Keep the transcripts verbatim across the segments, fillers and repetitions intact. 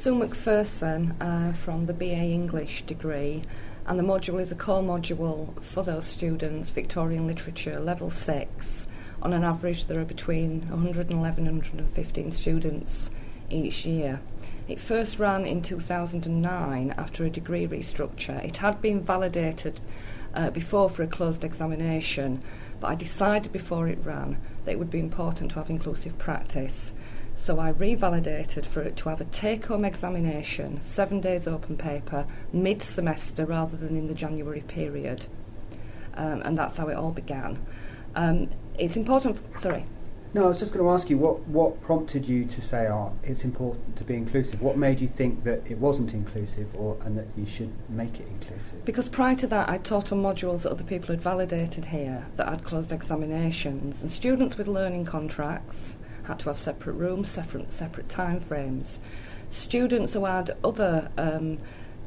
Sue McPherson uh, from the B A English degree, and the module is a core module for those students, Victorian Literature, level six. On an average, there are between one hundred eleven and one hundred fifteen students each year. It first ran in two thousand nine after a degree restructure. It had been validated uh, before for a closed examination, but I decided before it ran that it would be important to have inclusive practice. So I revalidated for it to have a take-home examination, seven days open paper, mid-semester rather than in the January period. Um, and that's how it all began. Um, it's important... F- sorry. No, I was just going to ask you, what, what prompted you to say, oh, it's important to be inclusive? What made you think that it wasn't inclusive or and that you should make it inclusive? Because prior to that, I taught on modules that other people had validated here, that had closed examinations, and students with learning contracts had to have separate rooms, separate, separate time frames. Students who had other um,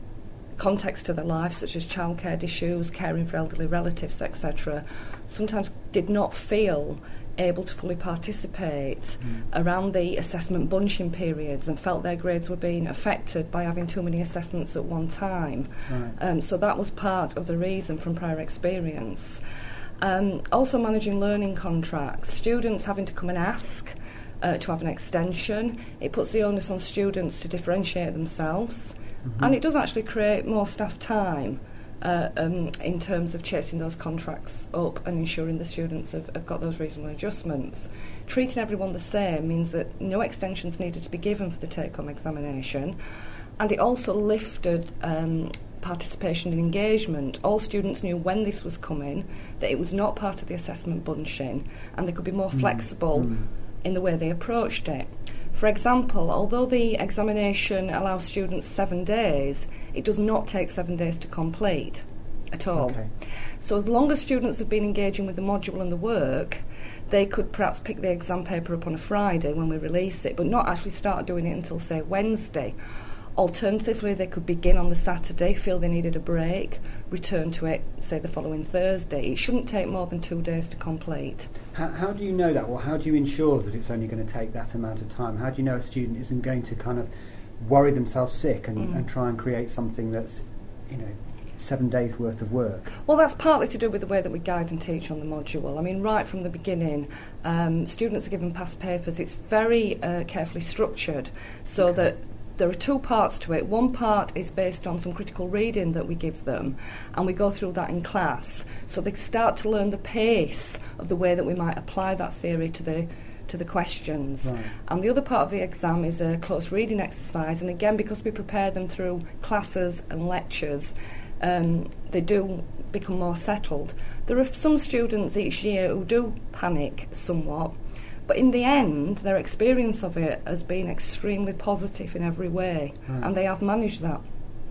context to their life, such as childcare issues, caring for elderly relatives, et cetera, sometimes did not feel able to fully participate mm. around the assessment bunching periods and felt their grades were being affected by having too many assessments at one time. Right. Um, so that was part of the reason from prior experience. Um, also managing learning contracts, students having to come and ask uh, to have an extension. It puts the onus on students to differentiate themselves, mm-hmm. and it does actually create more staff time Uh, um, in terms of chasing those contracts up and ensuring the students have, have got those reasonable adjustments. Treating everyone the same means that no extensions needed to be given for the take-home examination, and it also lifted um, participation and engagement. All students knew when this was coming, that it was not part of the assessment bunching, and they could be more mm. flexible mm. in the way they approached it. For example, although the examination allows students seven days, it does not take seven days to complete at all. Okay. So as long as students have been engaging with the module and the work, they could perhaps pick the exam paper up on a Friday when we release it, but not actually start doing it until, say, Wednesday. Alternatively, they could begin on the Saturday, feel they needed a break, return to it, say, the following Thursday. It shouldn't take more than two days to complete. How, how do you know that? Or how do you ensure that it's only going to take that amount of time? How do you know a student isn't going to kind of worry themselves sick and, mm. and try and create something that's, you know, seven days worth of work? Well, that's partly to do with the way that we guide and teach on the module. I mean, right from the beginning, um, students are given past papers. It's very uh, carefully structured so okay. that there are two parts to it. One part is based on some critical reading that we give them, and we go through that in class. So they start to learn the pace of the way that we might apply that theory to the to the questions. Right. And the other part of the exam is a close reading exercise, and again, because we prepare them through classes and lectures, um, they do become more settled. There are some students each year who do panic somewhat, but in the end, their experience of it has been extremely positive in every way, right. and they have managed that.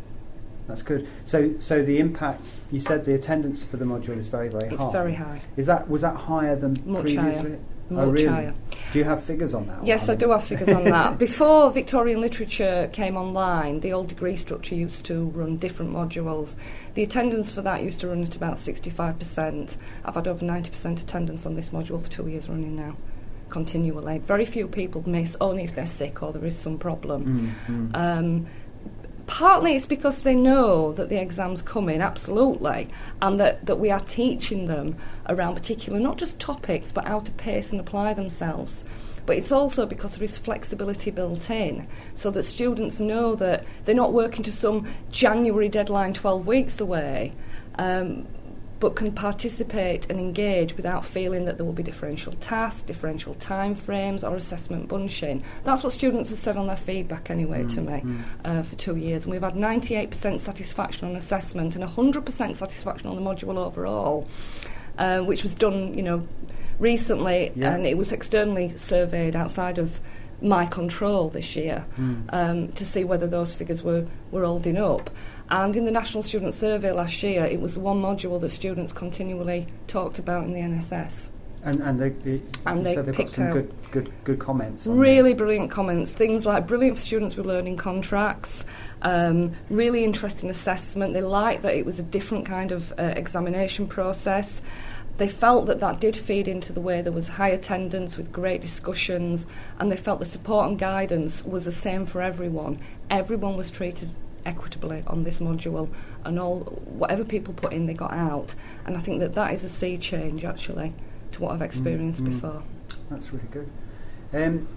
That's good. So, so the impacts. You said the attendance for the module is very, very it's high. It's very high. Is that was that higher than Much previously? Higher. Oh, Much really? higher. Do you have figures on that? Yes, I, mean, I do have figures on that. Before Victorian Literature came online, the old degree structure used to run different modules. The attendance for that used to run at about sixty-five percent. I've had over ninety percent attendance on this module for two years running now, continually. Very few people miss, only if they're sick or there is some problem. Mm, mm. Um, Partly it's because they know that the exam's coming, absolutely, and that, that we are teaching them around particular, not just topics, but how to pace and apply themselves. But it's also because there is flexibility built in, so that students know that they're not working to some January deadline twelve weeks away, um, but can participate and engage without feeling that there will be differential tasks, differential time frames, or assessment bunching. That's what students have said on their feedback anyway mm, to me mm. uh, for two years. And we've had ninety-eight percent satisfaction on assessment and one hundred percent satisfaction on the module overall, uh, which was done, you know, recently, yeah. and it was externally surveyed outside of my control this year mm. um, to see whether those figures were, were holding up. And in the National Student Survey last year, it was the one module that students continually talked about in the N S S. And, and they, they, and they so they've got some good, good, good comments. On really that. Brilliant comments. Things like brilliant for students with learning contracts, um, really interesting assessment. They liked that it was a different kind of uh, examination process. they felt that that did feed into the way there was high attendance with great discussions, and they felt the support and guidance was the same for everyone. Everyone was treated equitably on this module, and all whatever people put in, they got out. And I think that that is a sea change, actually, to what I've experienced mm, before. That's really good. Um,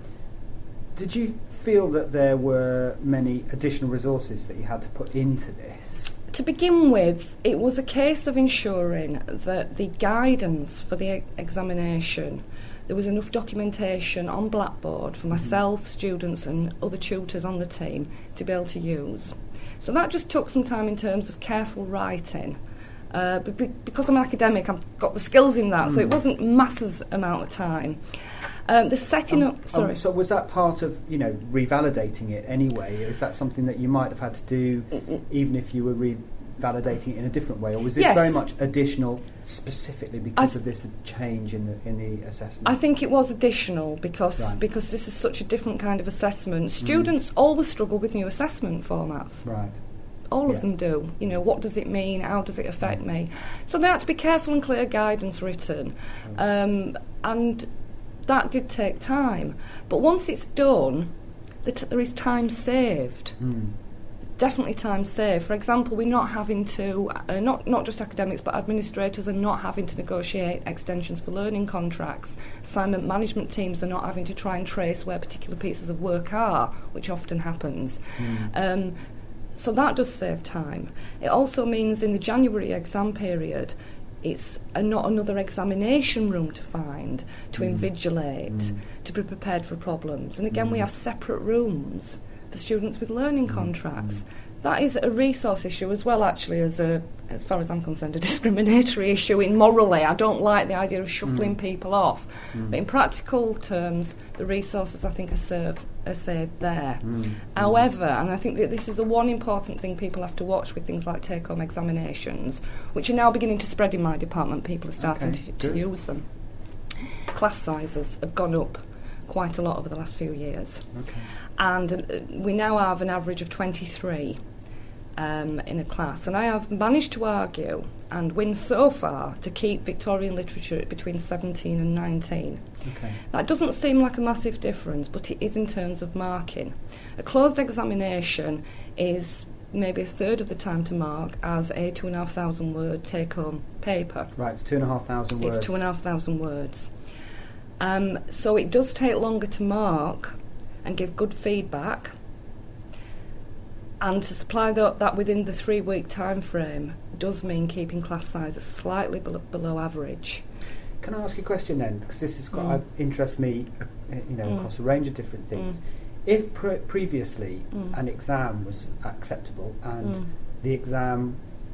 did you feel that there were many additional resources that you had to put into this? To begin with, it was a case of ensuring that the guidance for the e- examination, there was enough documentation on Blackboard for myself, mm-hmm. students and other tutors on the team to be able to use. So that just took some time in terms of careful writing. Uh, but be- because I'm an academic, I've got the skills in that, mm. so it wasn't masses amount of time. Um, the setting um, up... Sorry. Um, so was that part of, you know, revalidating it anyway? Is that something that you might have had to do Mm-mm. even if you were revalidating it in a different way? Or was this yes. very much additional specifically because th- of this change in the in the assessment? I think it was additional because right. because this is such a different kind of assessment. Students mm. always struggle with new assessment formats. Right. All yeah. of them do. You know, what does it mean? How does it affect me? So there had to be careful and clear guidance written. Um, and that did take time. But once it's done, the t- there is time saved. Mm. Definitely time saved. For example, we're not having to, uh, not, not just academics, but administrators are not having to negotiate extensions for learning contracts. Assignment management teams are not having to try and trace where particular pieces of work are, which often happens. Mm. Um, So that does save time. It also means in the January exam period, it's a, not another examination room to find, to mm. invigilate, mm. to be prepared for problems. And again, mm. we have separate rooms for students with learning mm. contracts. Mm. That is a resource issue as well, actually, as a, as far as I'm concerned, a discriminatory issue in morally. I don't like the idea of shuffling mm. people off. Mm. But in practical terms, the resources, I think, are served are saved there. Mm. However, and I think that this is the one important thing people have to watch with things like take-home examinations, which are now beginning to spread in my department. People are starting okay, to, to use them. Class sizes have gone up quite a lot over the last few years. Okay. And uh, we now have an average of twenty-three um, in a class. And I have managed to argue and win so far to keep Victorian literature at between seventeen and nineteen. Okay. That doesn't seem like a massive difference, but it is in terms of marking. A closed examination is maybe a third of the time to mark as a two and a half thousand word take-home paper. Right, it's two and a half thousand words. It's two and a half thousand words. Um, so it does take longer to mark and give good feedback, and to supply th- that within the three-week time frame does mean keeping class sizes slightly be- below average. Can I ask you a question then? Because this is quite Mm. uh, interests me, uh, you know, Mm. across a range of different things. Mm. If pre- previously Mm. an exam was acceptable and Mm. the exam,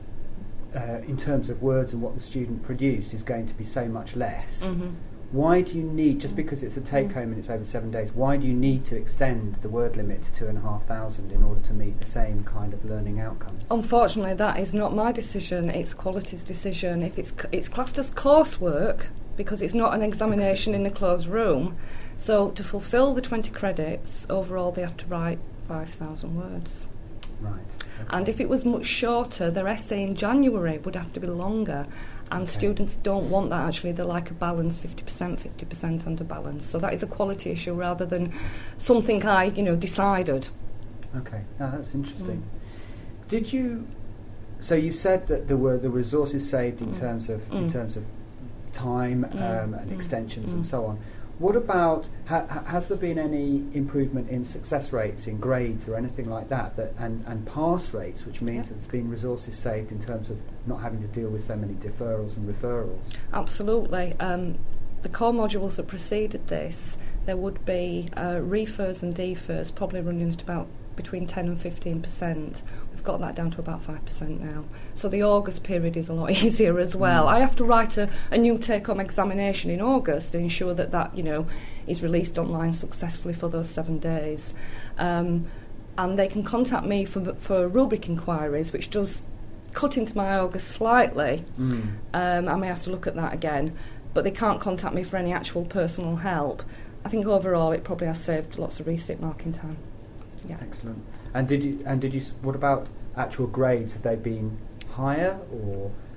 uh, in terms of words and what the student produced, is going to be so much less, Mm-hmm. why do you need, just because it's a take-home and it's over seven days, why do you need to extend the word limit to two and a half thousand in order to meet the same kind of learning outcomes? Unfortunately, that is not my decision, it's Quality's decision. If it's c- it's classed as coursework, because it's not an examination in a closed room, so to fulfil the twenty credits, overall they have to write five thousand words. Right. Okay. And if it was much shorter, their essay in January would have to be longer. And Okay. students don't want that, actually. They like a balance, fifty percent, fifty percent under balance. So that is a quality issue rather than something I, you know, decided. Okay, now that's interesting. Mm. Did you, so you said that there were the resources saved in Mm. terms of in Mm. terms of time Mm. um, and Mm. extensions Mm. and so on. What about, ha, ha- has there been any improvement in success rates, in grades or anything like that, that and, and pass rates, which means Yeah. that there's been resources saved in terms of not having to deal with so many deferrals and referrals? Absolutely. Um, the core modules that preceded this, there would be uh, refers and defers probably running at about between ten and fifteen percent. We've got that down to about five percent now. So the August period is a lot easier as well. Mm. I have to write a, a new take-home examination in August to ensure that that, you know, is released online successfully for those seven days. Um, and they can contact me for, for rubric inquiries, which does cut into my August slightly. Mm. Um, I may have to look at that again. But they can't contact me for any actual personal help. I think overall it probably has saved lots of resit marking time. Yeah. Excellent. And did you? And did you? s- What about actual grades? Have they been higher, or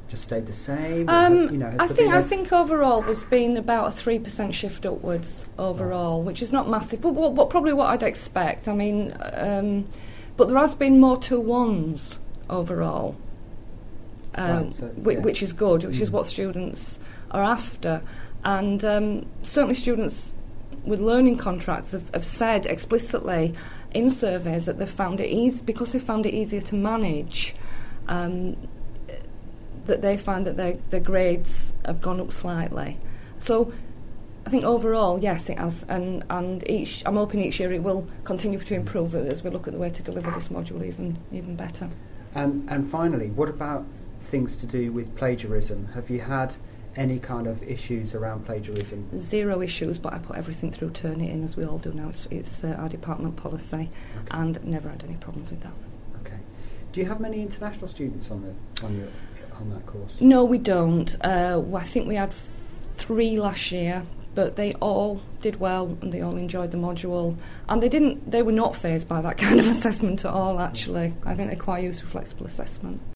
just stayed the same? Or Um, has, you know, has I there think been I a- think overall there's been about a three percent shift upwards overall, which is not massive, but, but, but probably what I'd expect. I mean, um, but there has been more two ones overall, um, Right, so, whi- yeah. which is good, which is Mm. what students are after, and um, certainly students with learning contracts have, have said explicitly in surveys that they've found it easy because they found it easier to manage. Um, that they find that their, their grades have gone up slightly. So I think overall, yes, it has, and, and each I'm hoping each year it will continue to improve as we look at the way to deliver this module even even better. And and finally, what about things to do with plagiarism? Have you had any kind of issues around plagiarism? Zero issues, but I put everything through Turnitin, as we all do now. It's, it's uh, our department policy, Okay. and never had any problems with that. Okay. Do you have many international students on the on your on that course? No, we don't. Uh, I think we had f- three last year, but they all did well and they all enjoyed the module. And they didn't. They were not fazed by that kind of assessment at all. Actually, I think they're quite used to flexible assessment.